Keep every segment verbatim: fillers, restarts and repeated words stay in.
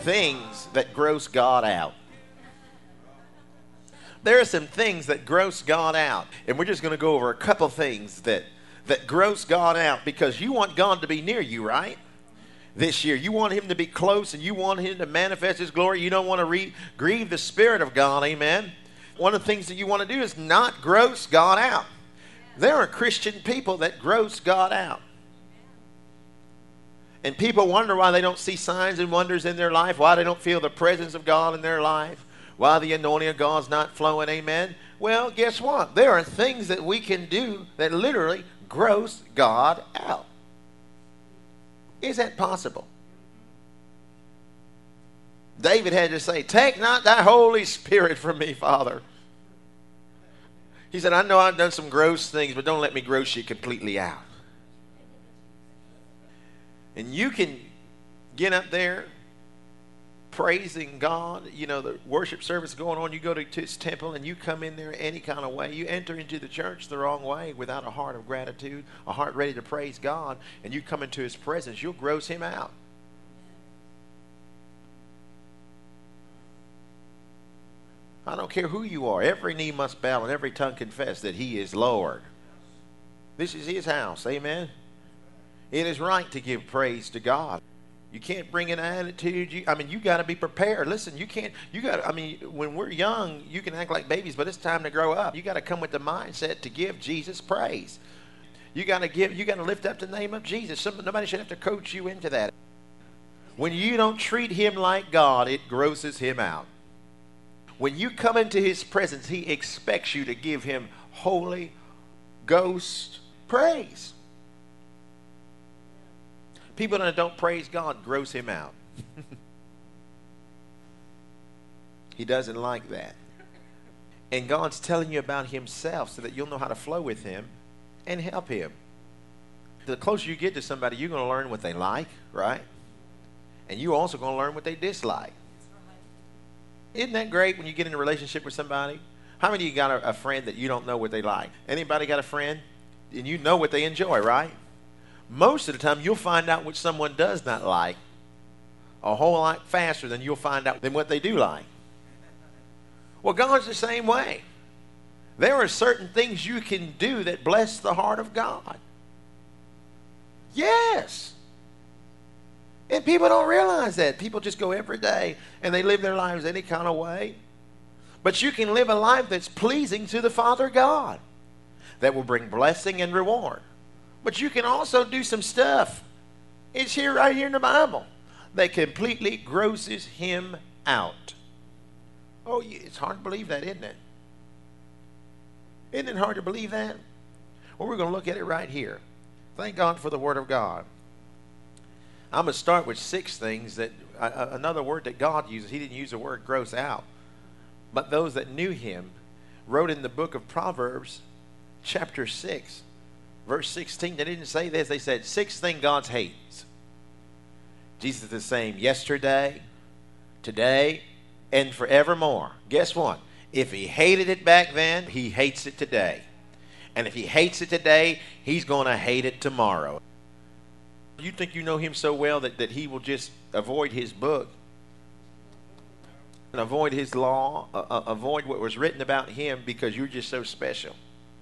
things that gross God out. There are some things that gross God out. And we're just going to go over a couple things that, that gross God out, because you want God to be near you, right? This year. You want him to be close, and you want him to manifest his glory. You don't want to re- grieve the Spirit of God, amen? One of the things that you want to do is not gross God out. There are Christian people that gross God out. And people wonder why they don't see signs and wonders in their life, why they don't feel the presence of God in their life, why the anointing of God's not flowing, amen? Well, guess what? There are things that we can do that literally gross God out. Is that possible? David had to say, take not thy Holy Spirit from me, Father. He said, I know I've done some gross things, but don't let me gross you completely out. And you can get up there praising God. You know, the worship service going on. You go to his temple and you come in there any kind of way. You enter into the church the wrong way without a heart of gratitude, a heart ready to praise God, and you come into his presence, you'll gross him out. I don't care who you are. Every knee must bow and every tongue confess that he is Lord. This is his house. Amen. It is right to give praise to God. You can't bring an attitude. You, I mean, you got to be prepared. Listen, you can't, you got to, I mean, when we're young, you can act like babies, but it's time to grow up. You got to come with the mindset to give Jesus praise. You got to give, you got to lift up the name of Jesus. Some, nobody should have to coach you into that. When you don't treat him like God, it grosses him out. When you come into his presence, he expects you to give him Holy Ghost praise. People that don't praise God gross him out. He doesn't like that. And God's telling you about himself so that you'll know how to flow with him and help him. The closer you get to somebody, you're going to learn what they like, right? And you're also going to learn what they dislike. Isn't that great when you get in a relationship with somebody? How many of you got a, a friend that you don't know what they like? Anybody got a friend? And you know what they enjoy, right? Most of the time, you'll find out what someone does not like a whole lot faster than you'll find out than what they do like. Well, God's the same way. There are certain things you can do that bless the heart of God. Yes. And people don't realize that. People just go every day and they live their lives any kind of way. But you can live a life that's pleasing to the Father God that will bring blessing and reward. But you can also do some stuff. It's here, right here in the Bible, that completely grosses him out. Oh, it's hard to believe that, isn't it? Isn't it hard to believe that? Well, we're going to look at it right here. Thank God for the Word of God. I'm going to start with six things that, uh, another word that God uses. He didn't use the word gross out. But those that knew him wrote in the book of Proverbs, chapter six, verse sixteen. They didn't say this. They said, six things God hates. Jesus is the same yesterday, today, and forevermore. Guess what? If he hated it back then, he hates it today. And if he hates it today, he's going to hate it tomorrow. You think you know him so well that, that he will just avoid his book and avoid his law, uh, uh, avoid what was written about him because you're just so special.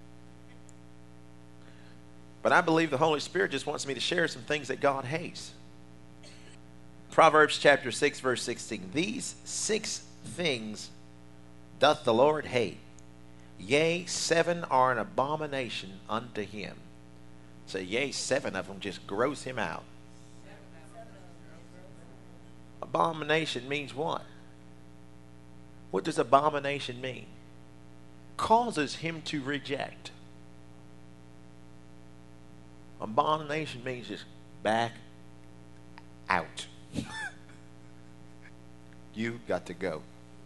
But I believe the Holy Spirit just wants me to share some things that God hates. Proverbs chapter six, verse sixteen. These six things doth the Lord hate. Yea, seven are an abomination unto him. So, yea, seven of them just gross him out. Abomination means what? What does abomination mean? Causes him to reject. Abomination means just back out. You got to go.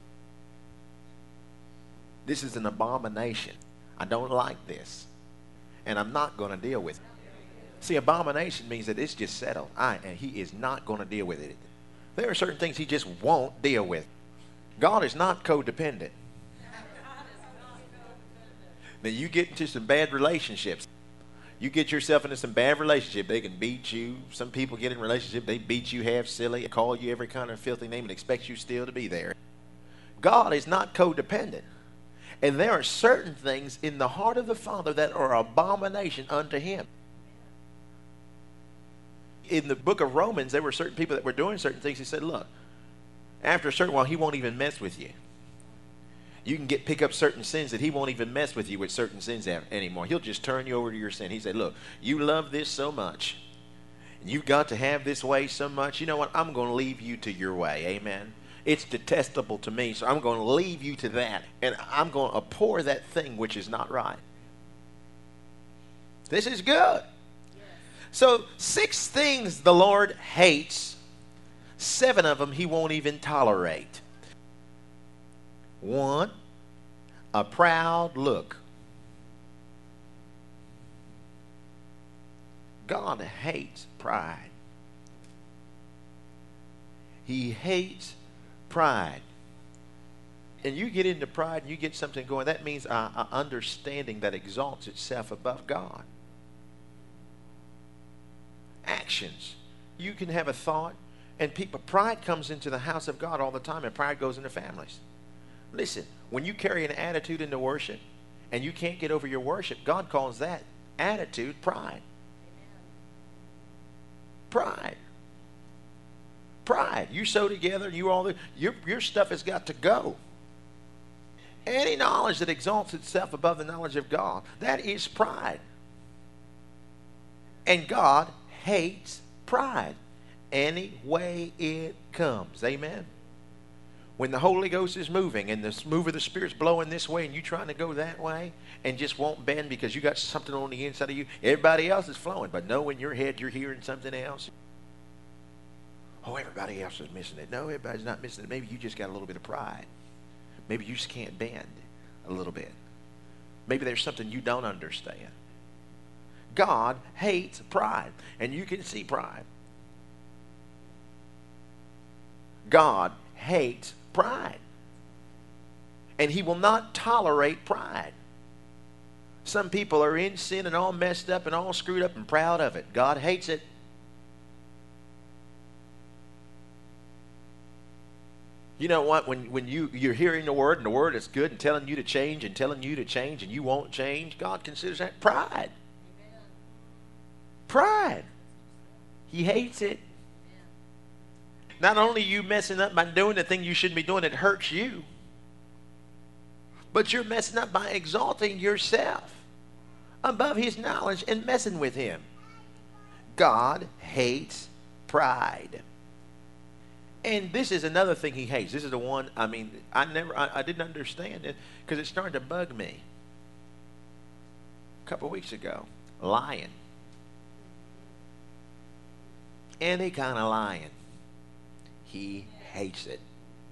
This is an abomination. I don't like this. And I'm not going to deal with it. See, abomination means that it's just settled. I, and he is not going to deal with it. There are certain things he just won't deal with. God is not codependent. Now, you get into some bad relationships. You get yourself into some bad relationship, they can beat you. Some people get in a relationship, they beat you half silly, call you every kind of filthy name and expect you still to be there. God is not codependent. And there are certain things in the heart of the Father that are abomination unto him. In the book of Romans, there were certain people that were doing certain things. He said, look, after a certain while, he won't even mess with you. You can get pick up certain sins that he won't even mess with you with certain sins anymore. He'll just turn you over to your sin. He said, look, you love this so much, and you've got to have this way so much. You know what? I'm going to leave you to your way. Amen. It's detestable to me, so I'm going to leave you to that, and I'm going to abhor that thing which is not right. This is good. So six things the Lord hates, seven of them he won't even tolerate. One, a proud look. God hates pride. He hates pride. And you get into pride and you get something going, that means an understanding that exalts itself above God. Actions. You can have a thought, and people, pride comes into the house of God all the time, and pride goes into families. Listen, when you carry an attitude into worship and you can't get over your worship, God calls that attitude pride. Pride. Pride. You sew together, you all the, your, your stuff has got to go. Any knowledge that exalts itself above the knowledge of God, that is pride. And God hates pride any way it comes. Amen. When the Holy Ghost is moving and the move of the Spirit's blowing this way and you trying to go that way and just won't bend because you got something on the inside of you, everybody else is flowing, but no, in your head you're hearing something else. Oh, everybody else is missing it. No, everybody's not missing it. Maybe you just got a little bit of pride. Maybe you just can't bend a little bit. Maybe there's something you don't understand. God hates pride, and you can see pride. God hates pride, and he will not tolerate pride. Some people are in sin and all messed up and all screwed up and proud of it. God hates it. You know what? When, when you, you're hearing the word and the word is good and telling you to change and telling you to change and you won't change, God considers that pride. Pride. He hates it. Not only you messing up by doing the thing you shouldn't be doing, it hurts you. But you're messing up by exalting yourself above his knowledge and messing with him. God hates pride. And this is another thing he hates. This is the one, I mean, I never, I, I didn't understand it because it started to bug me a couple of weeks ago. Lying. Any kind of lying. He hates it.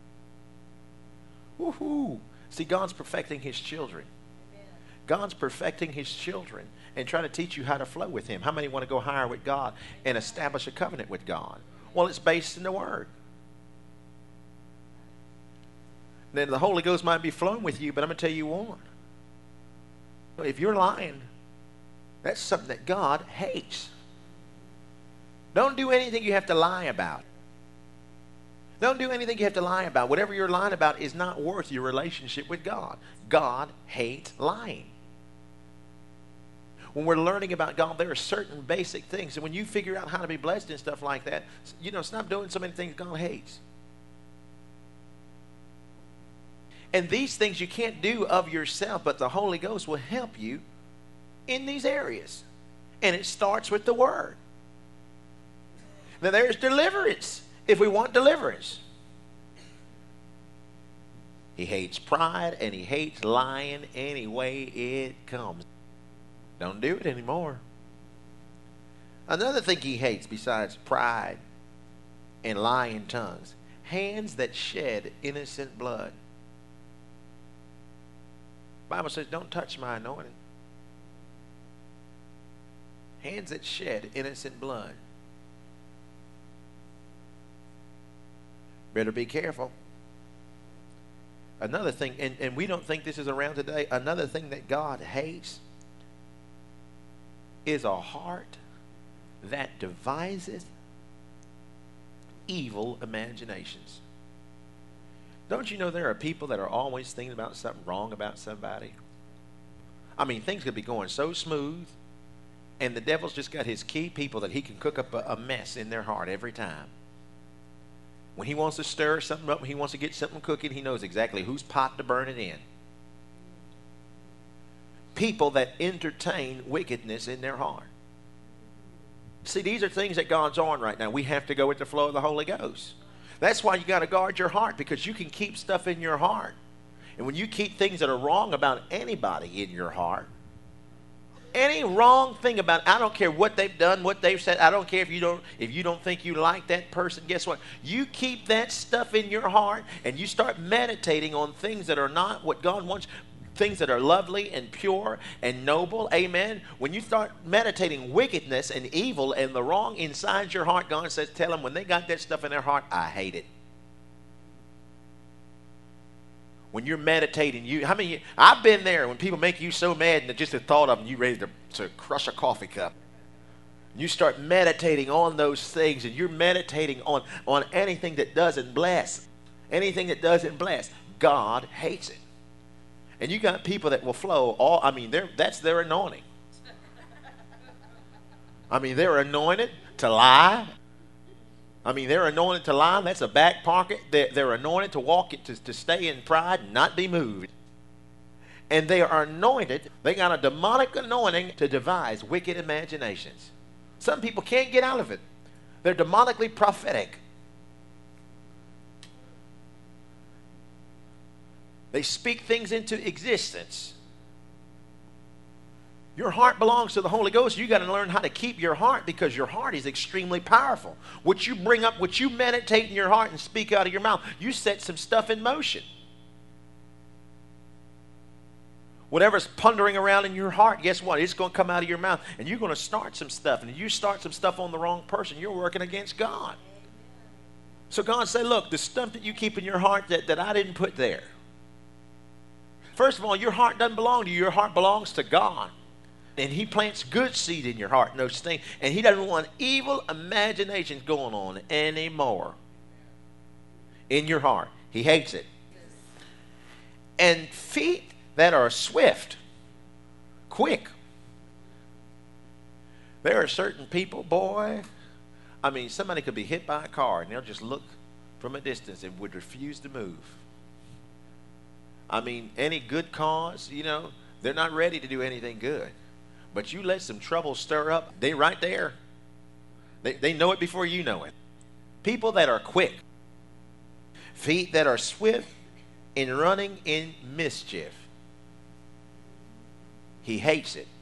Woohoo! See, God's perfecting his children. God's perfecting his children and trying to teach you how to flow with him. How many want to go higher with God and establish a covenant with God? Well, it's based in the Word. Then the Holy Ghost might be flowing with you, but I'm going to tell you one. If you're lying, that's something that God hates. Don't do anything you have to lie about. Don't do anything you have to lie about. Whatever you're lying about is not worth your relationship with God. God hates lying. When we're learning about God, there are certain basic things. And when you figure out how to be blessed and stuff like that, you know, stop doing so many things God hates. And these things you can't do of yourself, but the Holy Ghost will help you in these areas. And it starts with the Word. Now there's deliverance if we want deliverance. He hates pride and he hates lying any way it comes. Don't do it anymore. Another thing he hates besides pride and lying tongues, hands that shed innocent blood. The Bible says, don't touch my anointing. Hands that shed innocent blood. Better be careful. Another thing, and, and we don't think this is around today, another thing that God hates is a heart that deviseth evil imaginations. Don't you know there are people that are always thinking about something wrong about somebody? I mean, things could be going so smooth, and the devil's just got his key people that he can cook up a, a mess in their heart every time. When he wants to stir something up, when he wants to get something cooking, he knows exactly whose pot to burn it in. People that entertain wickedness in their heart. See, these are things that God's on right now. We have to go with the flow of the Holy Ghost. That's why you got to guard your heart, because you can keep stuff in your heart. And when you keep things that are wrong about anybody in your heart, any wrong thing about, I don't care what they've done, what they've said, I don't care if you don't if you don't think you like that person, guess what? You keep that stuff in your heart and you start meditating on things that are not what God wants, things that are lovely and pure and noble. Amen. When you start meditating wickedness and evil and the wrong inside your heart, God says, tell them when they got that stuff in their heart, I hate it. When you're meditating, you how many? I've been there when people make you so mad and just the thought of them, you ready to, to crush a coffee cup. You start meditating on those things, and you're meditating on, on anything that doesn't bless. Anything that doesn't bless, God hates it. And you got people that will flow all, I mean, they're, that's their anointing. I mean, they're anointed to lie. I mean, they're anointed to lie. That's a back pocket. They're, they're anointed to walk it, to, to stay in pride and not be moved. And they are anointed. They got a demonic anointing to devise wicked imaginations. Some people can't get out of it. They're demonically prophetic. They speak things into existence. Your heart belongs to the Holy Ghost. You got to learn how to keep your heart, because your heart is extremely powerful. What you bring up, what you meditate in your heart and speak out of your mouth, you set some stuff in motion. Whatever's pondering around in your heart, guess what? It's going to come out of your mouth, and you're going to start some stuff. And if you start some stuff on the wrong person, you're working against God. So God said, look, the stuff that you keep in your heart that, that I didn't put there. First of all, your heart doesn't belong to you. Your heart belongs to God. And he plants good seed in your heart and those things. And he doesn't want evil imaginations going on anymore in your heart. He hates it. And feet that are swift, quick. There are certain people, boy, I mean, somebody could be hit by a car and they'll just look from a distance and would refuse to move. I mean, any good cause, you know, they're not ready to do anything good. But you let some trouble stir up, they right there. They, they know it before you know it. People that are quick. Feet that are swift in running in mischief. He hates it.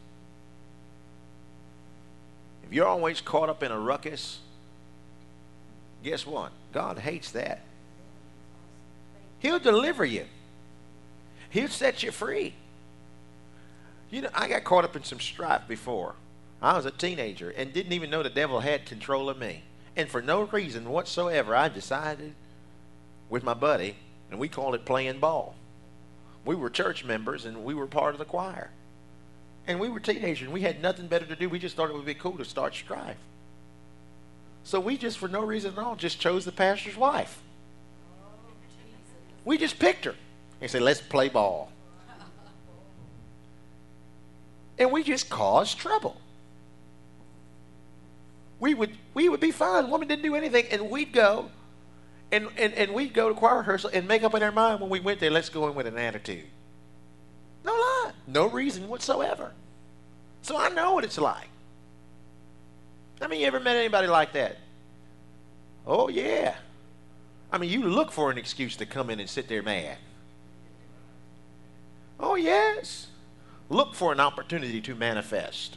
If you're always caught up in a ruckus, guess what? God hates that. He'll deliver you. He'll set you free. You know, I got caught up in some strife before. I was a teenager and didn't even know the devil had control of me. And for no reason whatsoever, I decided with my buddy, and we called it playing ball. We were church members and we were part of the choir. And we were teenagers and we had nothing better to do. We just thought it would be cool to start strife. So we just, for no reason at all, just chose the pastor's wife. We just picked her and said, let's play ball. And we just caused trouble. We would we would be fine. The woman didn't do anything, and we'd go, and, and, and we'd go to choir rehearsal and make up in our mind when we went there, let's go in with an attitude. No lie. No reason whatsoever. So I know what it's like. I mean, you ever met anybody like that? Oh, yeah. I mean, you look for an excuse to come in and sit there mad. Oh, yes. Look for an opportunity to manifest.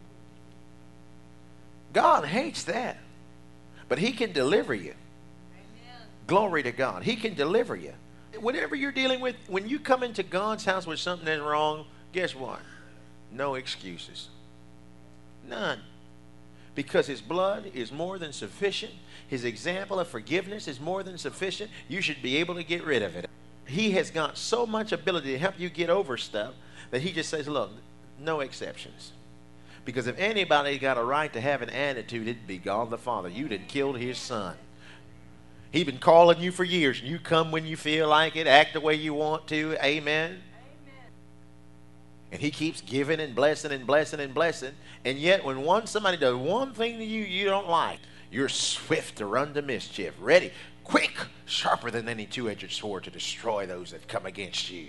God hates that. But he can deliver you. Amen. Glory to God. He can deliver you. Whatever you're dealing with, when you come into God's house with something that's wrong, guess what? No excuses. None. Because his blood is more than sufficient. His example of forgiveness is more than sufficient. You should be able to get rid of it. He has got so much ability to help you get over stuff that he just says, look, no exceptions. Because if anybody got a right to have an attitude, it'd be God the Father. You done killed his son. He been calling you for years. You come when you feel like it, act the way you want to. Amen. Amen. And he keeps giving and blessing and blessing and blessing. And yet when one somebody does one thing to you you don't like, you're swift to run to mischief, ready, quick, sharper than any two-edged sword to destroy those that come against you.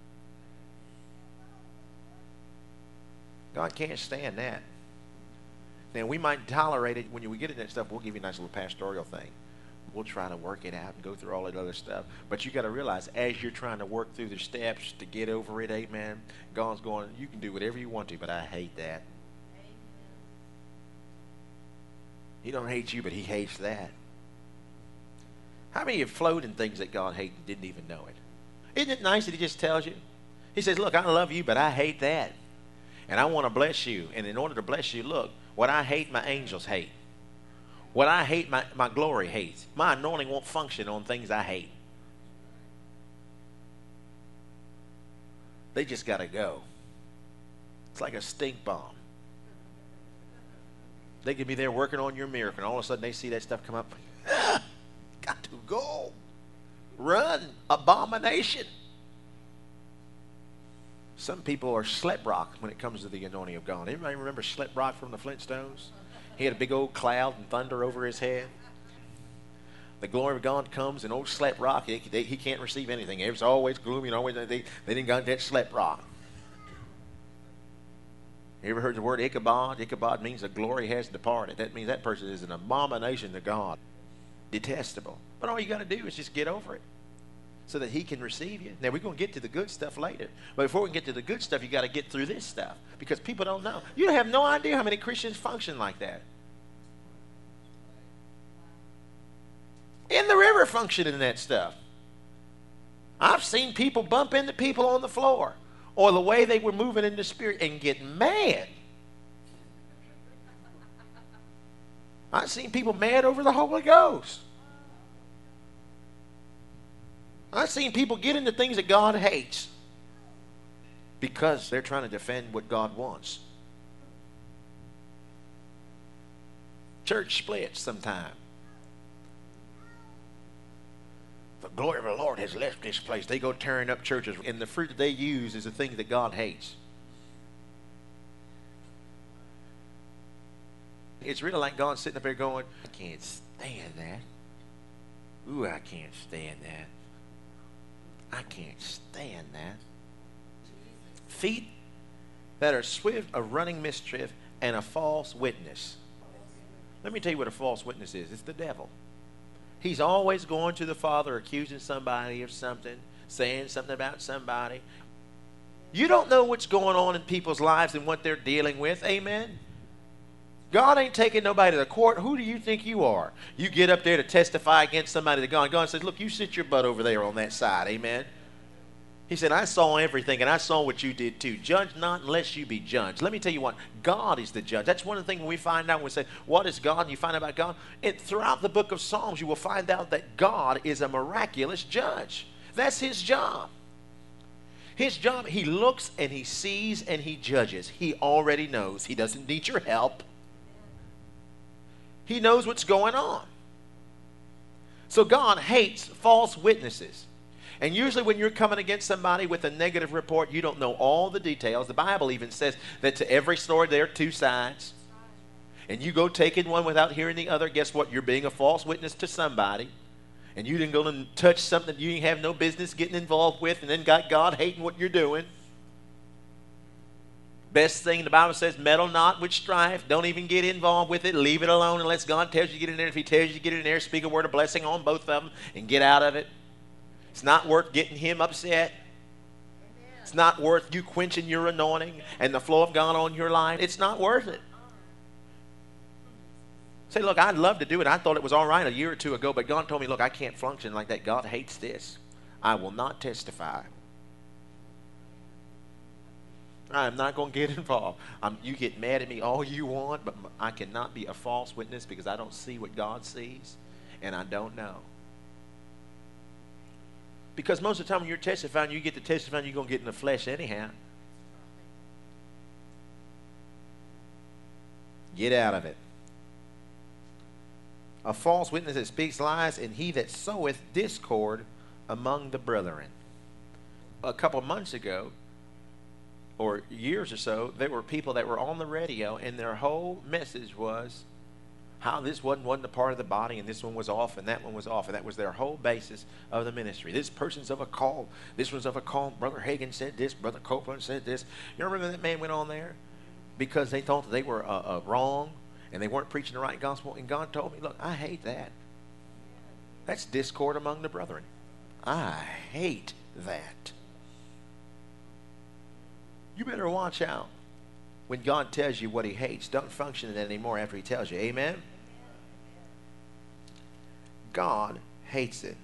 God can't stand that. Now, we might tolerate it. When we get into that stuff, we'll give you a nice little pastoral thing. We'll try to work it out and go through all that other stuff. But you got to realize, as you're trying to work through the steps to get over it, amen, God's going, you can do whatever you want to, but I hate that. He don't hate you, but he hates that. How many of you flowed in things that God hated and didn't even know it? Isn't it nice that he just tells you? He says, look, I love you, but I hate that. And I want to bless you. And in order to bless you, look, what I hate, my angels hate. What I hate, my, my glory hates. My anointing won't function on things I hate. They just got to go. It's like a stink bomb. They could be there working on your miracle, and all of a sudden they see that stuff come up. Got to go. Run, abomination. Some people are Slip Rock when it comes to the anointing of God. Anybody remember Slip Rock from the Flintstones? He had a big old cloud and thunder over his head. The glory of God comes, and old Slip Rock, he, they, he can't receive anything. It's always gloomy, and always they, they didn't got that Slip Rock. You ever heard the word Ichabod? Ichabod means the glory has departed. That means that person is an abomination to God. Detestable. But all you got to do is just get over it so that he can receive you. Now, we're going to get to the good stuff later. But before we can get to the good stuff, you got to get through this stuff because people don't know. You have no idea how many Christians function like that. In the river functioning in that stuff. I've seen people bump into people on the floor or the way they were moving in the spirit and get mad. I've seen people mad over the Holy Ghost. I've seen people get into things that God hates because they're trying to defend what God wants. Church splits sometime. The glory of the Lord has left this place. They go tearing up churches, and the fruit that they use is the thing that God hates. It's really like God sitting up there going, I can't stand that. Ooh, I can't stand that. I can't stand that. Feet that are swift of running mischief and a false witness. Let me tell you what a false witness is. It's the devil. He's always going to the Father, accusing somebody of something, saying something about somebody. You don't know what's going on in people's lives and what they're dealing with. Amen. God ain't taking nobody to the court. Who do you think you are? You get up there to testify against somebody to God. God says, look, you sit your butt over there on that side. Amen. He said, I saw everything, and I saw what you did too. Judge not unless you be judged. Let me tell you what, God is the judge. That's one of the things when we find out, when we say, what is God? And you find out about God. It, throughout the book of Psalms, you will find out that God is a miraculous judge. That's his job. His job, he looks and he sees and he judges. He already knows. He doesn't need your help. He knows what's going on. So God hates false witnesses. And usually when you're coming against somebody with a negative report, you don't know all the details. The Bible even says that to every story there are two sides. And you go taking one without hearing the other, guess what? You're being a false witness to somebody. And you didn't go and touch something you didn't have no business getting involved with, and then got God hating what you're doing. Best thing, the Bible says, meddle not with strife. Don't even get involved with it. Leave it alone unless God tells you to get in there. If he tells you to get in there, speak a word of blessing on both of them and get out of it. It's not worth getting him upset. It's not worth you quenching your anointing and the flow of God on your life. It's not worth it. Say, look, I'd love to do it. I thought it was all right a year or two ago, but God told me, look, I can't function like that. God hates this. I will not testify. I'm not going to get involved. Um, you get mad at me all you want, but I cannot be a false witness because I don't see what God sees, and I don't know. Because most of the time when you're testifying, you get to testifying, you're going to get in the flesh anyhow. Get out of it. A false witness that speaks lies, and he that soweth discord among the brethren. A couple of months ago, or years or so, there were people that were on the radio, and their whole message was how this one wasn't a part of the body, and this one was off, and that one was off, and that was their whole basis of the ministry. This person's of a call. This one's of a call. Brother Hagin said this. Brother Copeland said this. You remember that man went on there? Because they thought that they were uh, uh, wrong, and they weren't preaching the right gospel. And God told me, look, I hate that. That's discord among the brethren. I hate that. You better watch out. When God tells you what he hates, don't function in it anymore after he tells you. Amen? God hates it.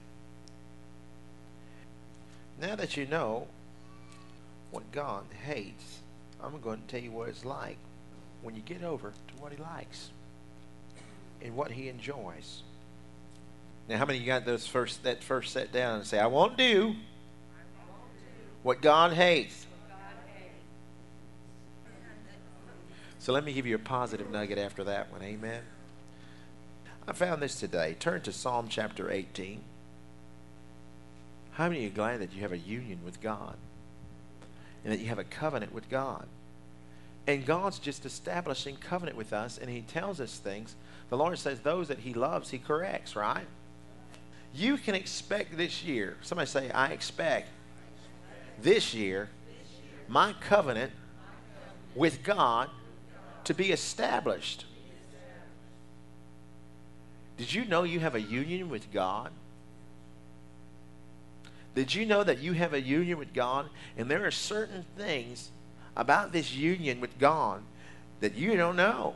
Now that you know what God hates, I'm going to tell you what it's like when you get over to what he likes and what he enjoys. Now, how many of you got those first, that first set down and say, I won't do what God hates? So let me give you a positive nugget after that one. Amen. I found this today. Turn to Psalm chapter eighteen. How many of you are glad that you have a union with God and that you have a covenant with God? And God's just establishing covenant with us, and he tells us things. The Lord says those that he loves, he corrects, right? You can expect this year. Somebody say, I expect this year my covenant with God to be established. Did you know you have a union with God? Did you know that you have a union with God? And there are certain things about this union with God that you don't know.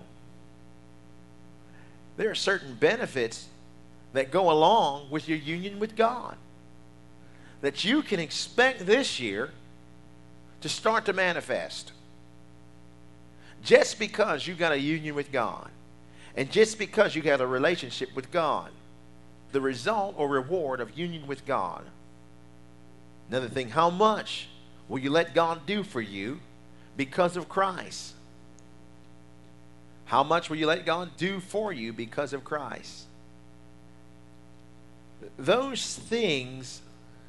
There are certain benefits that go along with your union with God that you can expect this year to start to manifest. Just because you got a union with God, and just because you got a relationship with God, the result or reward of union with God. Another thing, how much will you let God do for you because of Christ? How much will you let God do for you because of Christ? Those things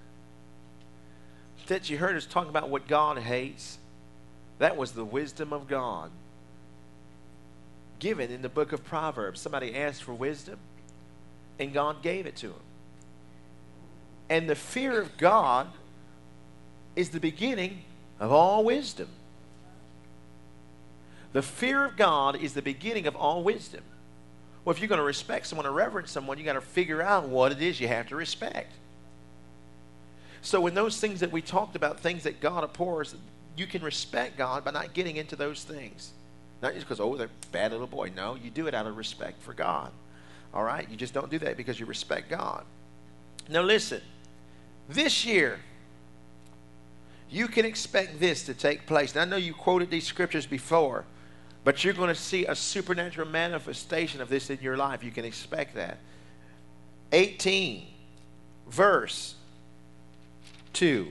that you heard us talk about what God hates, that was the wisdom of God given in the book of Proverbs. Somebody asked for wisdom, and God gave it to him. And the fear of God is the beginning of all wisdom. The fear of God is the beginning of all wisdom. Well, if you're going to respect someone or reverence someone, you got to figure out what it is you have to respect. So when those things that we talked about, things that God abhors, you can respect God by not getting into those things. Not just because, oh, they're a bad little boy. No, you do it out of respect for God. All right? You just don't do that because you respect God. Now listen, this year, you can expect this to take place. And I know you quoted these scriptures before, but you're going to see a supernatural manifestation of this in your life. You can expect that. eighteen, verse two.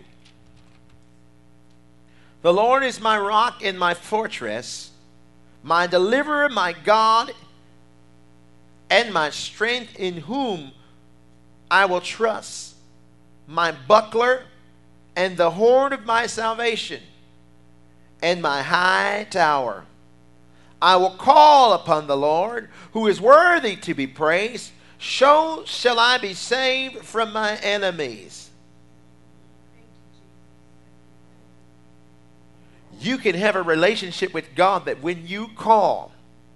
The Lord is my rock and my fortress, my deliverer, my God, and my strength, in whom I will trust, my buckler and the horn of my salvation, and my high tower. I will call upon the Lord, who is worthy to be praised. So shall I be saved from my enemies. You can have a relationship with God that when you call.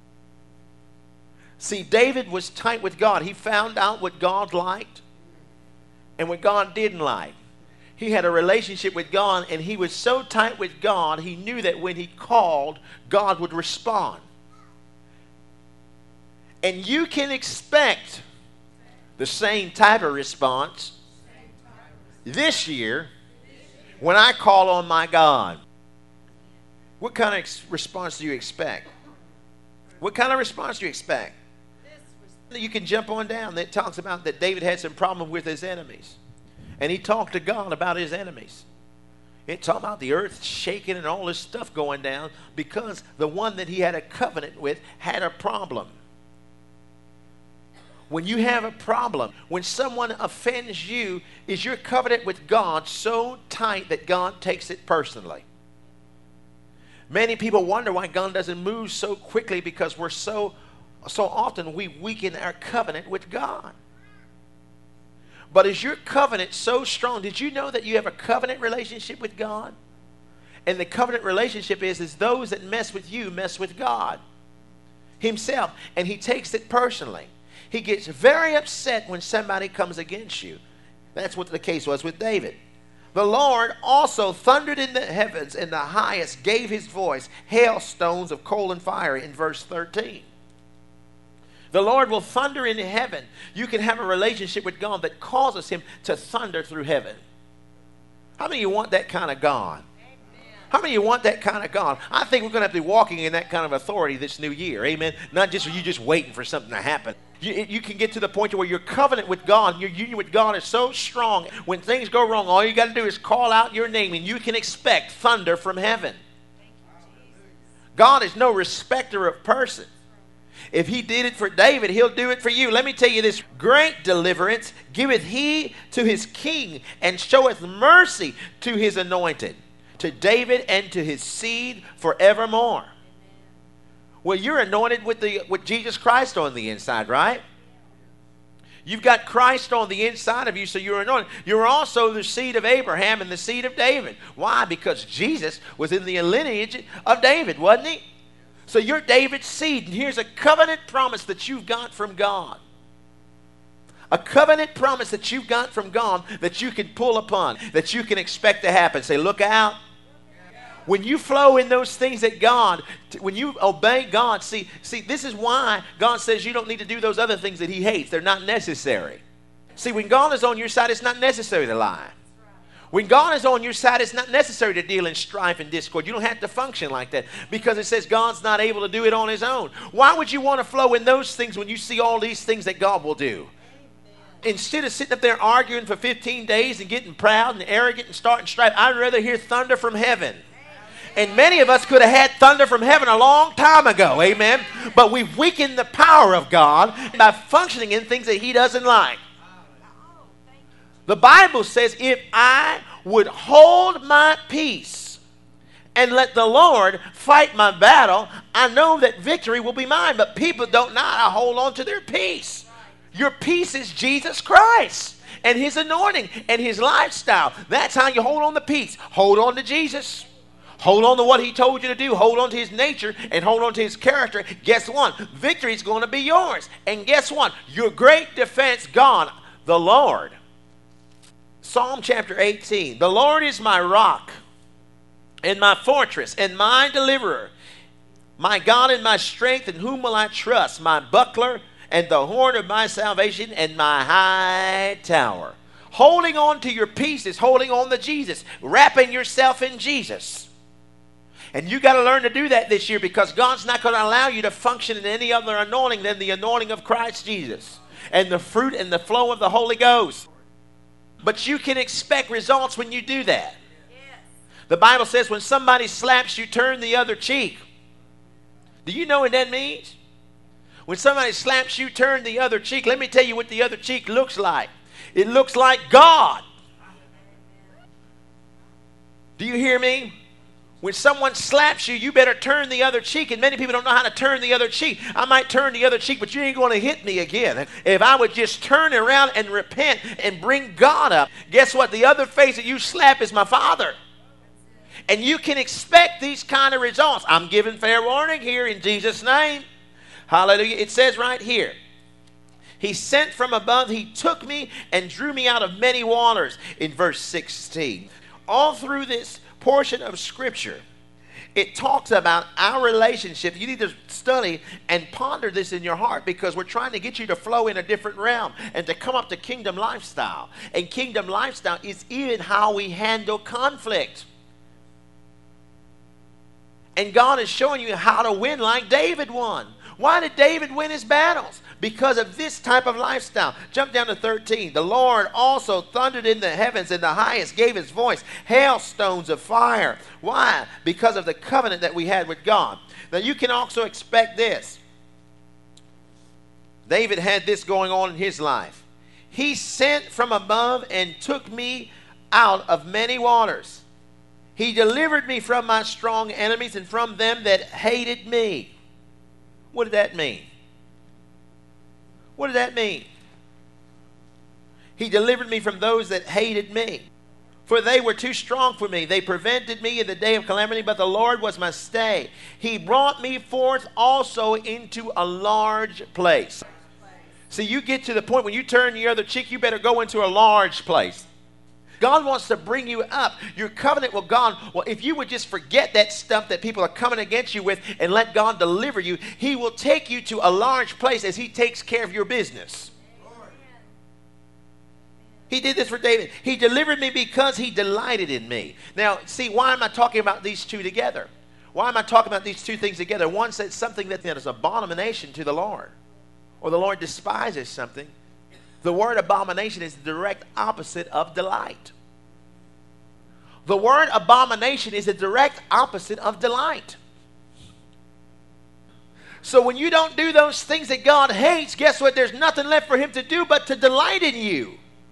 See, David was tight with God. He found out what God liked and what God didn't like. He had a relationship with God, and he was so tight with God, he knew that when he called, God would respond. And you can expect the same type of response this year when I call on my God. What kind of response do you expect? What kind of response do you expect? You can jump on down. It talks about that David had some problem with his enemies. And he talked to God about his enemies. It's talking about the earth shaking and all this stuff going down because the one that he had a covenant with had a problem. When you have a problem, when someone offends you, is your covenant with God so tight that God takes it personally? Many people wonder why God doesn't move so quickly, because we're so, so often we weaken our covenant with God. But is your covenant so strong? Did you know that you have a covenant relationship with God? And the covenant relationship is, is those that mess with you mess with God himself. And he takes it personally. He gets very upset when somebody comes against you. That's what the case was with David. The Lord also thundered in the heavens, and the highest gave his voice, hailstones of coal and fire, in verse thirteen. The Lord will thunder in heaven. You can have a relationship with God that causes him to thunder through heaven. How many of you want that kind of God? How many of you want that kind of God? I think we're going to have to be walking in that kind of authority this new year. Amen. Not just you just waiting for something to happen. You, you can get to the point where your covenant with God, your union with God is so strong. When things go wrong, all you got to do is call out your name, and you can expect thunder from heaven. God is no respecter of persons. If he did it for David, he'll do it for you. Let me tell you this. Great deliverance giveth he to his king, and showeth mercy to his anointed, to David and to his seed forevermore. Well, you're anointed with, the, with Jesus Christ on the inside, right? You've got Christ on the inside of you, so you're anointed. You're also the seed of Abraham and the seed of David. Why? Because Jesus was in the lineage of David, wasn't he? So you're David's seed, and here's a covenant promise that you've got from God. A covenant promise that you've got from God that you can pull upon, that you can expect to happen. Say, look out. When you flow in those things that God, when you obey God, see, see, this is why God says you don't need to do those other things that he hates. They're not necessary. See, when God is on your side, it's not necessary to lie. When God is on your side, it's not necessary to deal in strife and discord. You don't have to function like that, because it says God's not able to do it on his own. Why would you want to flow in those things when you see all these things that God will do? Instead of sitting up there arguing for fifteen days and getting proud and arrogant and starting strife, I'd rather hear thunder from heaven. And many of us could have had thunder from heaven a long time ago, amen? But we've weakened the power of God by functioning in things that he doesn't like. The Bible says, if I would hold my peace and let the Lord fight my battle, I know that victory will be mine. But people don't know how to hold on to their peace. Your peace is Jesus Christ and his anointing and his lifestyle. That's how you hold on to peace. Hold on to Jesus. Hold on to what he told you to do. Hold on to his nature and hold on to his character. Guess what? Victory is going to be yours. And guess what? Your great defense, God, the Lord. Psalm chapter eighteen. The Lord is my rock and my fortress and my deliverer, my God and my strength, in whom will I trust, my buckler and the horn of my salvation and my high tower. Holding on to your peace is holding on to Jesus, wrapping yourself in Jesus. And you got to learn to do that this year, because God's not going to allow you to function in any other anointing than the anointing of Christ Jesus and the fruit and the flow of the Holy Ghost. But you can expect results when you do that. Yes. The Bible says when somebody slaps you, turn the other cheek. Do you know what that means? When somebody slaps you, turn the other cheek. Let me tell you what the other cheek looks like. It looks like God. Do you hear me? When someone slaps you, you better turn the other cheek. And many people don't know how to turn the other cheek. I might turn the other cheek, but you ain't going to hit me again. If I would just turn around and repent and bring God up, guess what? The other face that you slap is my Father. And you can expect these kind of results. I'm giving fair warning here in Jesus' name. Hallelujah. It says right here, he sent from above, he took me and drew me out of many waters, in verse sixteen. All through this portion of Scripture, it talks about our relationship. You need to study and ponder this in your heart, because we're trying to get you to flow in a different realm and to come up to kingdom lifestyle. And kingdom lifestyle is even how we handle conflict. And God is showing you how to win like David won. Why did David win his battles? Because of this type of lifestyle. Jump down to thirteen. The Lord also thundered in the heavens, and the highest gave his voice, hailstones of fire. Why? Because of the covenant that we had with God. Now you can also expect this. David had this going on in his life. He sent from above and took me out of many waters. He delivered me from my strong enemies and from them that hated me. What did that mean? What did that mean? He delivered me from those that hated me. For they were too strong for me. They prevented me in the day of calamity, but the Lord was my stay. He brought me forth also into a large place. See, you get to the point when you turn the other cheek, you better go into a large place. God wants to bring you up. Your covenant with God, well, if you would just forget that stuff that people are coming against you with and let God deliver you, he will take you to a large place as he takes care of your business. He did this for David. He delivered me because he delighted in me. Now, see, why am I talking about these two together? Why am I talking about these two things together? One said something that is abomination to the Lord, or the Lord despises something. The word abomination is the direct opposite of delight. The word abomination is the direct opposite of delight. So when you don't do those things that God hates, guess what? There's nothing left for him to do but to delight in you.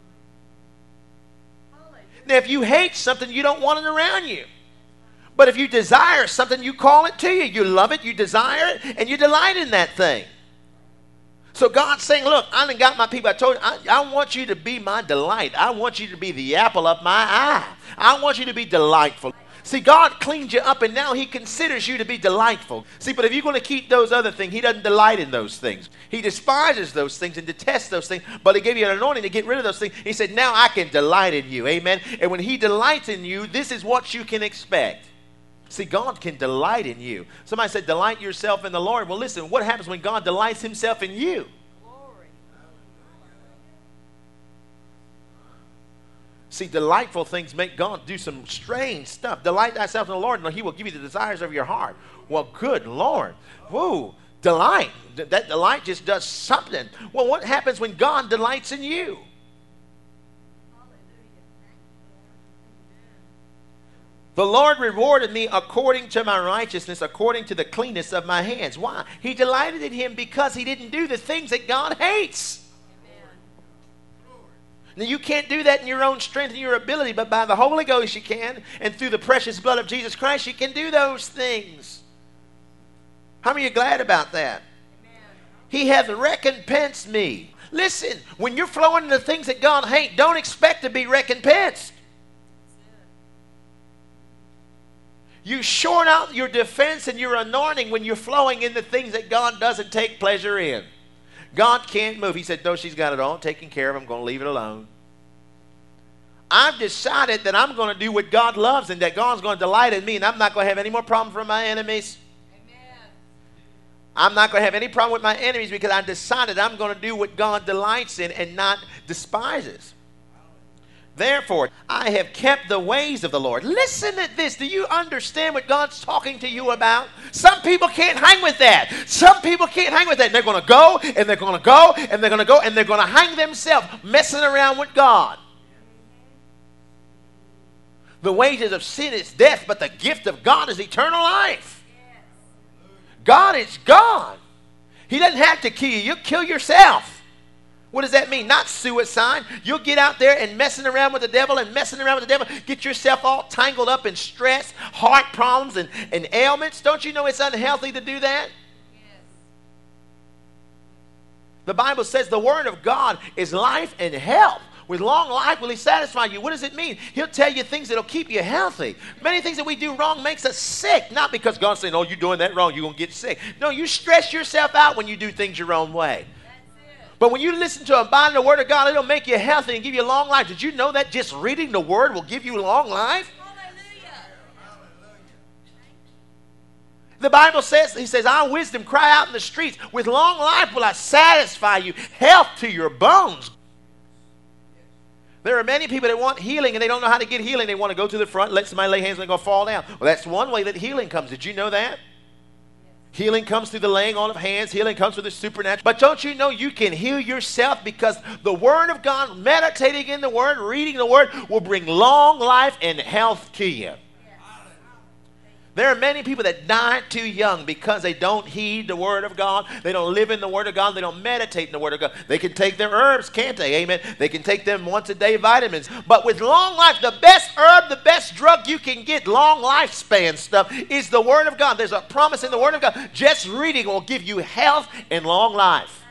Now, if you hate something, you don't want it around you. But if you desire something, you call it to you. You love it, you desire it, and you delight in that thing. So God's saying, look, I done got my people. I told you, I, I want you to be my delight. I want you to be the apple of my eye. I want you to be delightful. See, God cleaned you up, and now he considers you to be delightful. See, but if you're going to keep those other things, he doesn't delight in those things. He despises those things and detests those things, but he gave you an anointing to get rid of those things. He said, now I can delight in you. Amen. And when he delights in you, this is what you can expect. See, God can delight in you. Somebody said, delight yourself in the Lord. Well, listen, what happens when God delights himself in you? Glory. See, delightful things make God do some strange stuff. Delight thyself in the Lord, and he will give you the desires of your heart. Well, good Lord. Whoa, delight. That delight just does something. Well, what happens when God delights in you? The Lord rewarded me according to my righteousness, according to the cleanness of my hands. Why? He delighted in him because he didn't do the things that God hates. Amen. Now, you can't do that in your own strength and your ability, but by the Holy Ghost you can, and through the precious blood of Jesus Christ you can do those things. How many are glad about that? Amen. He hath recompensed me. Listen, when you're flowing into things that God hates, don't expect to be recompensed. You short out your defense and your anointing when you're flowing in the things that God doesn't take pleasure in. God can't move. He said, no, she's got it all taken care of. I'm going to leave it alone. I've decided that I'm going to do what God loves and that God's going to delight in me, and I'm not going to have any more problems from my enemies. Amen. I'm not going to have any problem with my enemies because I decided I'm going to do what God delights in and not despises. Therefore, I have kept the ways of the Lord. Listen to this. Do you understand what God's talking to you about? Some people can't hang with that. Some people can't hang with that. And they're going to go, and they're going to go, and they're going to go, and they're going to hang themselves messing around with God. The wages of sin is death, but the gift of God is eternal life. God is God. He doesn't have to kill you. You'll kill yourself. What does that mean? Not suicide. You'll get out there and messing around with the devil and messing around with the devil. Get yourself all tangled up in stress, heart problems, and, and ailments. Don't you know it's unhealthy to do that? Yes. The Bible says the word of God is life and health. With long life will he satisfy you. What does it mean? He'll tell you things that will keep you healthy. Many things that we do wrong makes us sick. Not because God's saying, oh, you're doing that wrong, you're going to get sick. No, you stress yourself out when you do things your own way. But when you listen to and abide in the word of God, it'll make you healthy and give you long life. Did you know that just reading the word will give you long life? Hallelujah. The Bible says, he says, our wisdom cry out in the streets. With long life will I satisfy you. Health to your bones. There are many people that want healing and they don't know how to get healing. They want to go to the front, let somebody lay hands and they're going to fall down. Well, that's one way that healing comes. Did you know that? Healing comes through the laying on of hands. Healing comes through the supernatural. But don't you know you can heal yourself because the Word of God, meditating in the Word, reading the Word, will bring long life and health to you. There are many people that die too young because they don't heed the Word of God. They don't live in the Word of God. They don't meditate in the Word of God. They can take their herbs, can't they? Amen. They can take them once a day vitamins. But with long life, the best herb, the best drug you can get, long lifespan stuff, is the Word of God. There's a promise in the Word of God. Just reading will give you health and long life.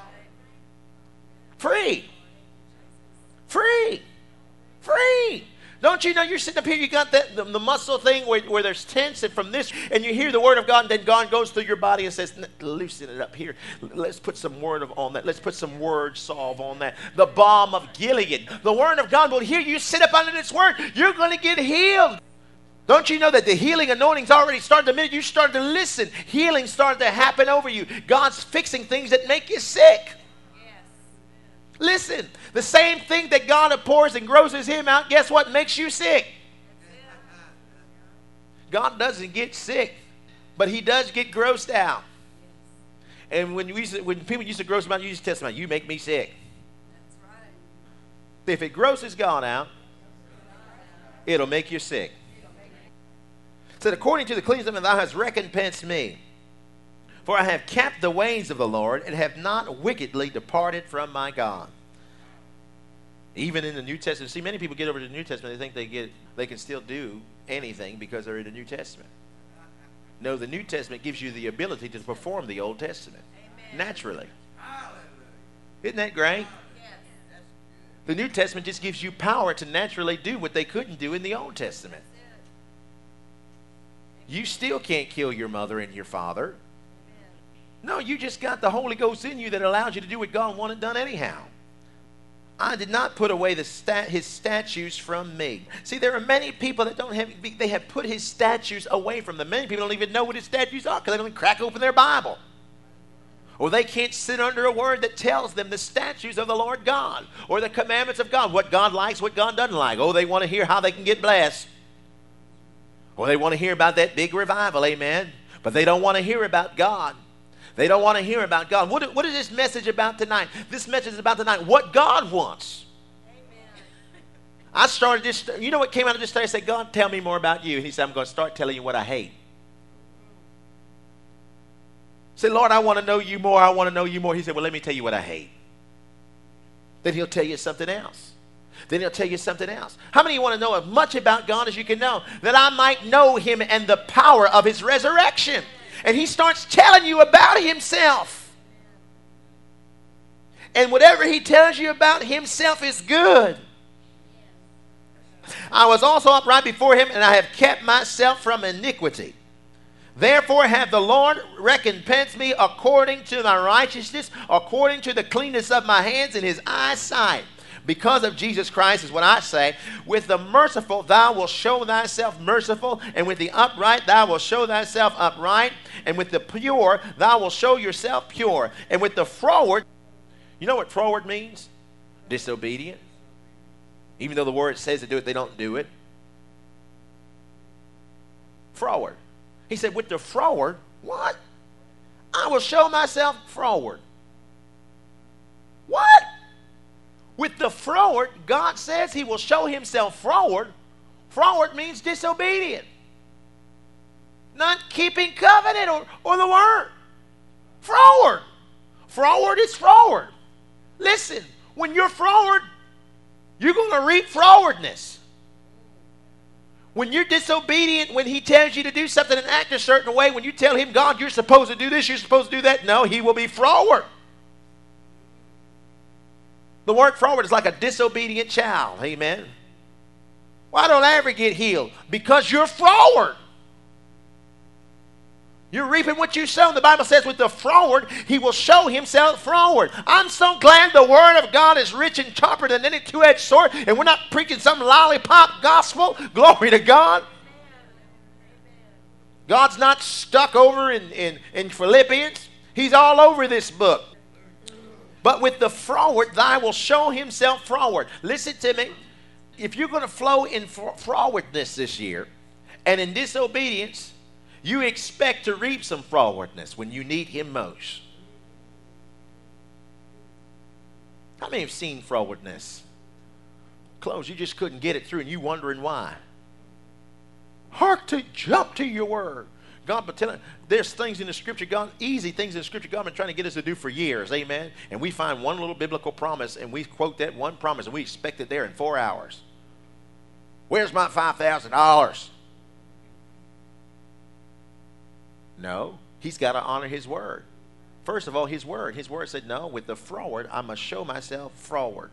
Free. Free. Free. Don't you know you're sitting up here, you got that the, the muscle thing where, where there's tense, and from this, and you hear the Word of God, and then God goes through your body and says, loosen it up here. Let's put some word of, on that. Let's put some word salve on that. The balm of Gilead. The Word of God will hear you sit up under this Word. You're going to get healed. Don't you know that the healing anointing's already started the minute you started to listen? Healing started to happen over you. God's fixing things that make you sick. Listen, the same thing that God abhors and grosses him out, guess what makes you sick? God doesn't get sick, but he does get grossed out. And when, we used to, when people used to gross him out, you used to tell them, you make me sick. That's right. If it grosses God out, it'll make you sick. It said, according to the cleanness of thou hast recompensed me. For I have kept the ways of the Lord, and have not wickedly departed from my God. Even in the New Testament. See, many people get over to the New Testament, they think they get they can still do anything because they're in the New Testament. No, the New Testament gives you the ability to perform the Old Testament. Amen. Naturally. Isn't that great? Yes. The New Testament just gives you power to naturally do what they couldn't do in the Old Testament. You still can't kill your mother and your father. No, you just got the Holy Ghost in you that allows you to do what God wanted done anyhow. I did not put away the stat, his statutes from me. See, there are many people that don't have, they have put his statutes away from them. Many people don't even know what his statutes are because they don't even crack open their Bible. Or they can't sit under a word that tells them the statutes of the Lord God or the commandments of God, what God likes, what God doesn't like. Oh, they want to hear how they can get blessed. Or they want to hear about that big revival, amen. But they don't want to hear about God. They don't want to hear about God. What, what is this message about tonight? This message is about tonight what God wants. Amen. I started this, you know what came out of this study? I said, God, tell me more about you. And he said, I'm going to start telling you what I hate. I said, Lord, I want to know you more. I want to know you more. He said, well, let me tell you what I hate. Then he'll tell you something else. Then he'll tell you something else. How many of you want to know as much about God as you can know, that I might know him and the power of his resurrection? And he starts telling you about himself. And whatever he tells you about himself is good. I was also upright before him, and I have kept myself from iniquity. Therefore hath the Lord recompensed me according to my righteousness, according to the cleanness of my hands in his eyesight. Because of Jesus Christ is what I say. With the merciful thou wilt show thyself merciful, and with the upright thou wilt show thyself upright, and with the pure thou wilt show yourself pure, and with the froward, you know what froward means? Disobedient. Even though the word says to do it, they don't do it. Froward. He said, with the froward, what? I will show myself froward. What? With the froward, God says he will show himself froward. Froward means disobedient. Not keeping covenant or, or the word. Froward. Froward is froward. Listen, when you're froward, you're going to reap frowardness. When you're disobedient, when he tells you to do something and act a certain way, when you tell him, God, you're supposed to do this, you're supposed to do that, no, he will be froward. The word froward is like a disobedient child. Amen. Why don't I ever get healed? Because you're froward. You're reaping what you sow. The Bible says with the froward, he will show himself froward. I'm so glad the word of God is rich and sharper than any two-edged sword, and we're not preaching some lollipop gospel. Glory to God. God's not stuck over in, in, in Philippians. He's all over this book. But with the froward, thy will show himself froward. Listen to me. If you're going to flow in frowardness this year and in disobedience, You expect to reap some frowardness when you need him most. How many have seen frowardness? Clothes, you just couldn't get it through and you wondering why. Hark to, jump to your word. God, but telling, there's things in the scripture, God, easy things in the scripture God been trying to get us to do for years, amen? And we find one little biblical promise and we quote that one promise and we expect it there in four hours. Where's my five thousand dollars? No, he's got to honor his word. First of all, his word. His word said, no, with the froward, I must show myself froward.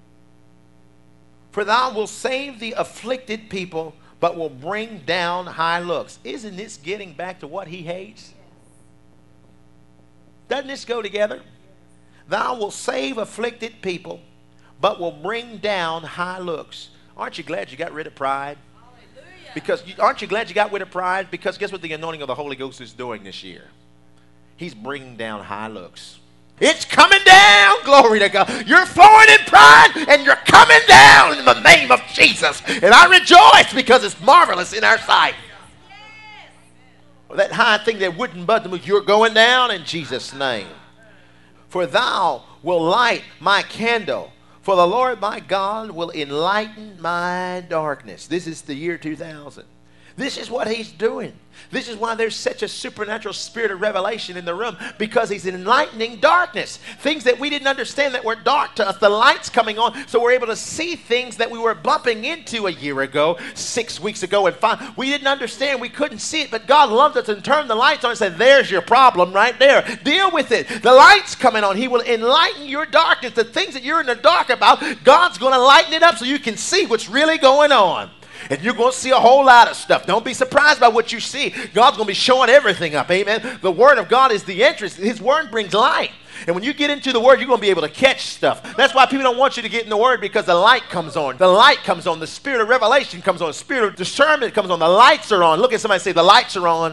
For thou wilt save the afflicted people, but will bring down high looks. Isn't this getting back to what he hates? Doesn't this go together? Thou wilt save afflicted people, but will bring down high looks. Aren't you glad you got rid of pride? Hallelujah. Because you, aren't you glad you got rid of pride? Because guess what the anointing of the Holy Ghost is doing this year? He's bringing down high looks. It's coming down. Glory to God. You're flowing in pride and you're coming down in the name of Jesus. And I rejoice because it's marvelous in our sight. Well, that high thing that wouldn't budge, you're going down in Jesus' name. For thou will light my candle. For the Lord my God will enlighten my darkness. This is the year two thousand. This is what he's doing. This is why there's such a supernatural spirit of revelation in the room, because he's enlightening darkness. Things that we didn't understand that were dark to us. The light's coming on, so we're able to see things that we were bumping into a year ago, six weeks ago, and five. We didn't understand. We couldn't see it, but God loved us and turned the lights on and said, there's your problem right there. Deal with it. The light's coming on. He will enlighten your darkness. The things that you're in the dark about, God's going to lighten it up so you can see what's really going on. And you're going to see a whole lot of stuff. Don't be surprised by what you see. God's going to be showing everything up. Amen. The word of God is the entrance. His word brings light. And when you get into the word, you're going to be able to catch stuff. That's why people don't want you to get in the word, because the light comes on. The light comes on. The spirit of revelation comes on. The spirit of discernment comes on. The lights are on. Look at somebody and say, the lights are on.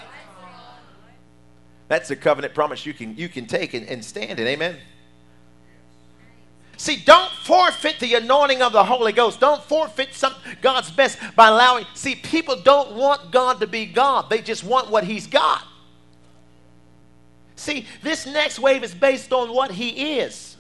That's a covenant promise you can, you can take and, and stand in. Amen. See, don't forfeit the anointing of the Holy Ghost. Don't forfeit some, God's best by allowing. See, people don't want God to be God. They just want what he's got. See, this next wave is based on what he is.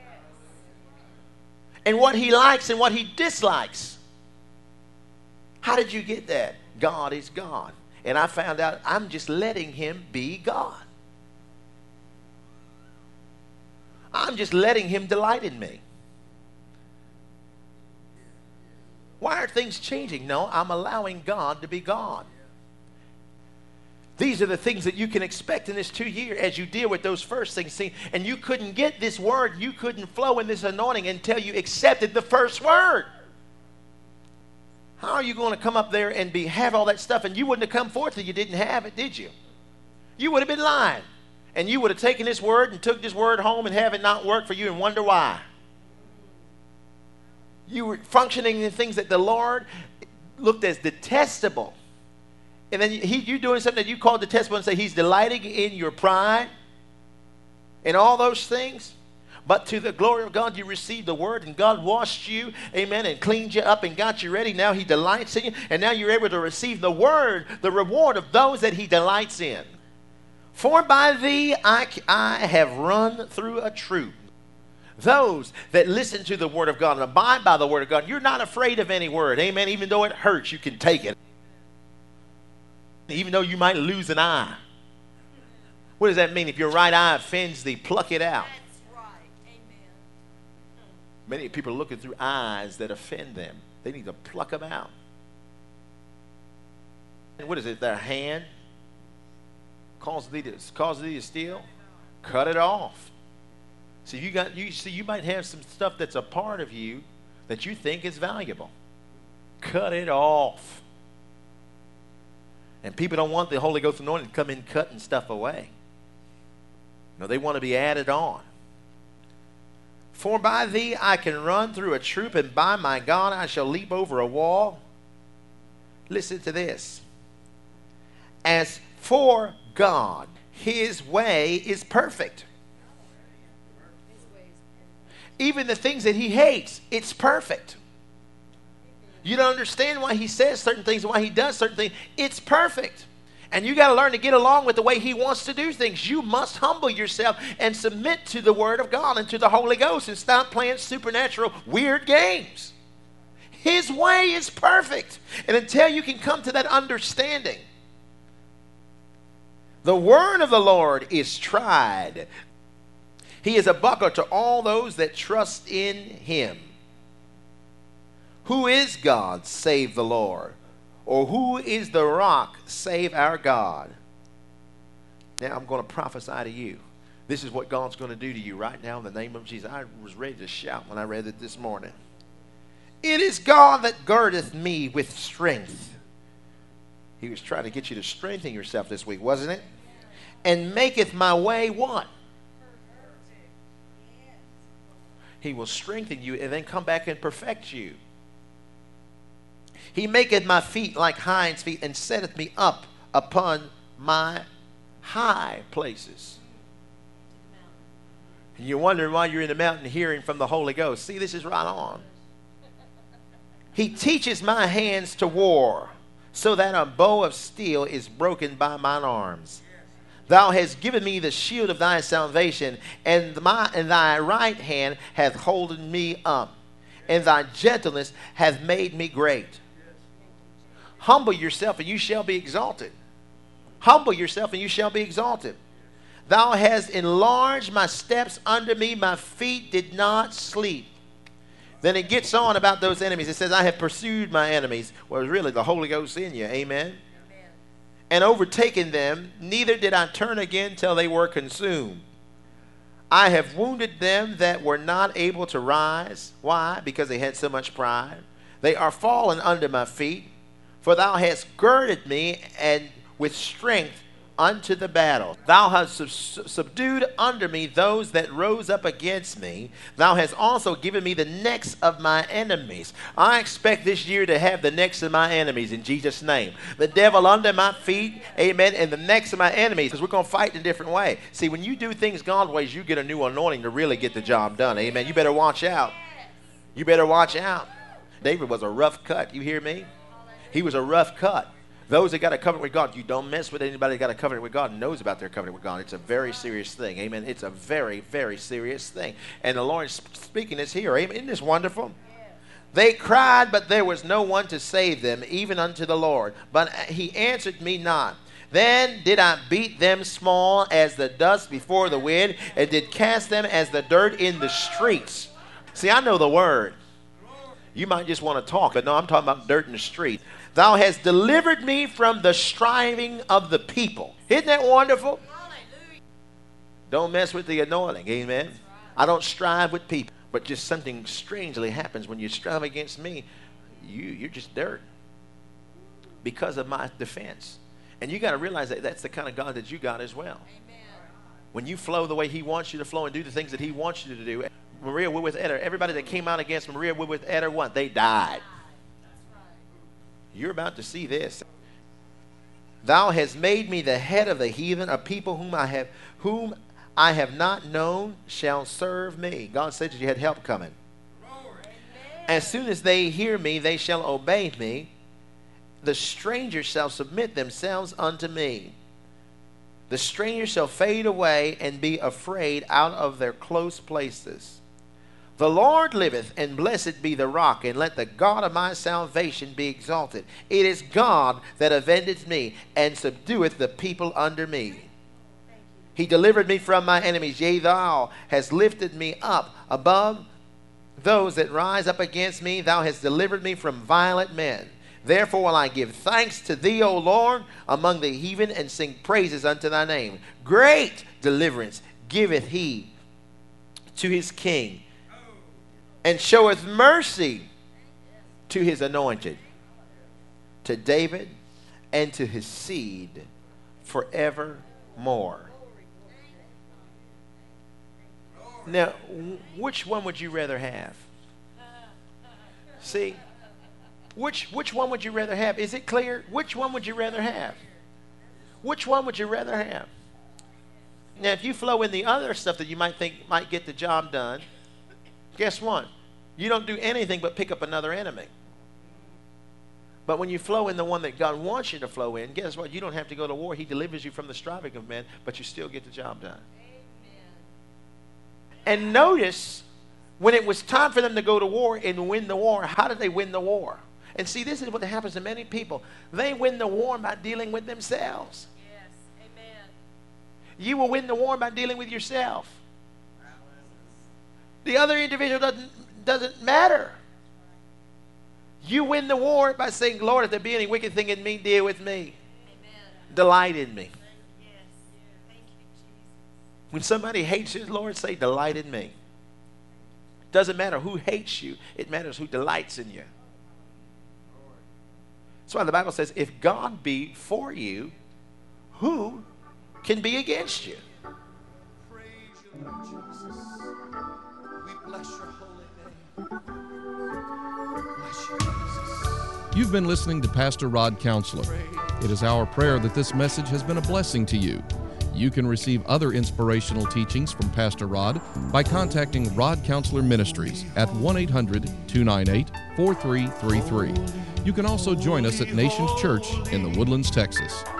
And what he likes and what he dislikes. How did you get that? God is God. And I found out I'm just letting him be God. I'm just letting him delight in me. Why are things changing? No, I'm allowing God to be God. These are the things that you can expect in this two year as you deal with those first things. See, and you couldn't get this word, you couldn't flow in this anointing until you accepted the first word. How are you going to come up there and be have all that stuff, and you wouldn't have come forth if you didn't have it, did you? You would have been lying. And you would have taken this word and took this word home and have it not work for you and wonder why. You were functioning in things that the Lord looked as detestable. And then he, you doing something that you called detestable and say he's delighting in your pride and all those things. But to the glory of God, you received the word and God washed you, amen, and cleaned you up and got you ready. Now he delights in you. And now you're able to receive the word, the reward of those that he delights in. For by thee I, I have run through a troop. Those that listen to the word of God and abide by the word of God, you're not afraid of any word. Amen. Even though it hurts, you can take it. Even though you might lose an eye. What does that mean? If your right eye offends thee, pluck it out. That's right. Amen. Many people are looking through eyes that offend them. They need to pluck them out. And what is it? Their hand causes thee to, causes thee to steal? Cut it off. So you got you see you might have some stuff that's a part of you that you think is valuable. Cut it off. And people don't want the Holy Ghost anointing to come in cutting stuff away. No, they want to be added on. For by thee I can run through a troop, and by my God I shall leap over a wall. Listen to this. As for God, his way is perfect. Even the things that he hates, it's perfect. You don't understand why he says certain things and why he does certain things. It's perfect. And you got to learn to get along with the way he wants to do things. You must humble yourself and submit to the Word of God and to the Holy Ghost and stop playing supernatural weird games. His way is perfect. And until you can come to that understanding, the word of the Lord is tried. He is a buckler to all those that trust in him. Who is God save the Lord? Or who is the rock save our God? Now I'm going to prophesy to you. This is what God's going to do to you right now in the name of Jesus. I was ready to shout when I read it this morning. It is God that girdeth me with strength. He was trying to get you to strengthen yourself this week, wasn't it? And maketh my way what? He will strengthen you and then come back and perfect you. He maketh my feet like hinds feet and setteth me up upon my high places. And you're wondering why you're in the mountain hearing from the Holy Ghost. See, this is right on. He teaches my hands to war, so that a bow of steel is broken by mine arms. Thou hast given me the shield of thy salvation, and, my, and thy right hand hath holden me up, and thy gentleness hath made me great. Humble yourself, and you shall be exalted. Humble yourself, and you shall be exalted. Thou hast enlarged my steps under me, my feet did not sleep. Then it gets on about those enemies. It says, I have pursued my enemies. Well, it's really the Holy Ghost in you. Amen. Amen. And overtaken them, neither did I turn again till they were consumed. I have wounded them that were not able to rise. Why? Because they had so much pride. They are fallen under my feet. For thou hast girded me and with strength unto the battle. Thou hast sub subdued under me those that rose up against me. Thou hast also given me the necks of my enemies. I expect this year to have the necks of my enemies in Jesus' name. The devil under my feet, amen, and the necks of my enemies, because we're going to fight in a different way. See, when you do things God's ways, you get a new anointing to really get the job done, amen. You better watch out. You better watch out. David was a rough cut, you hear me? He was a rough cut. Those that got a covenant with God, you don't mess with anybody that got a covenant with God and knows about their covenant with God. It's a very serious thing. Amen. It's a very, very serious thing. And the Lord is speaking this here. Amen. Isn't this wonderful? Yeah. They cried, but there was no one to save them, even unto the Lord. But he answered me not. Then did I beat them small as the dust before the wind, and did cast them as the dirt in the streets. See, I know the word. You might just want to talk, but no, I'm talking about dirt in the street. Thou hast delivered me from the striving of the people. Isn't that wonderful? Hallelujah. Don't mess with the anointing. Amen. Right. I don't strive with people, but just something strangely happens when you strive against me. You, you're just dirt because of my defense. And you got to realize that that's the kind of God that you got as well. Amen. When you flow the way he wants you to flow and do the things that he wants you to do. Maria Woodworth Etter, everybody that came out against Maria Woodworth Etter, what? They died. You're about to see this. Thou hast made me the head of the heathen, a people whom I have whom I have not known shall serve me. God said that you had help coming. As soon as they hear me, they shall obey me. The strangers shall submit themselves unto me. The strangers shall fade away and be afraid out of their close places. The Lord liveth, and blessed be the rock, and let the God of my salvation be exalted. It is God that avengeth me, and subdueth the people under me. He delivered me from my enemies. Yea, thou hast lifted me up above those that rise up against me. Thou hast delivered me from violent men. Therefore will I give thanks to thee, O Lord, among the heathen, and sing praises unto thy name. Great deliverance giveth he to his king, and showeth mercy to his anointed, to David and to his seed forevermore. Now, which one would you rather have? See? Which, which one would you rather have? Is it clear? Which one would you rather have? Which one would you rather have? Now, if you flow in the other stuff that you might think might get the job done, guess what? You don't do anything but pick up another enemy. But when you flow in the one that God wants you to flow in, guess what? You don't have to go to war. He delivers you from the striving of men, but you still get the job done. Amen. And notice, when it was time for them to go to war and win the war, how did they win the war? And see, this is what happens to many people. They win the war by dealing with themselves. Yes. Amen. You will win the war by dealing with yourself. The other individual doesn't, doesn't matter. You win the war by saying, Lord, if there be any wicked thing in me, deal with me. Amen. Delight in me. Yes. Thank you, Jesus. When somebody hates you, Lord, say, delight in me. Doesn't matter who hates you. It matters who delights in you. That's why the Bible says, if God be for you, who can be against you? Praise you, Lord Jesus. We bless your holy name. Bless you, Jesus. You've been listening to Pastor Rod Counselor. It is our prayer that this message has been a blessing to you. You can receive other inspirational teachings from Pastor Rod by contacting Rod Counselor Ministries at one eight hundred, two nine eight, four three three three. You can also join us at Nations Church in the Woodlands, Texas.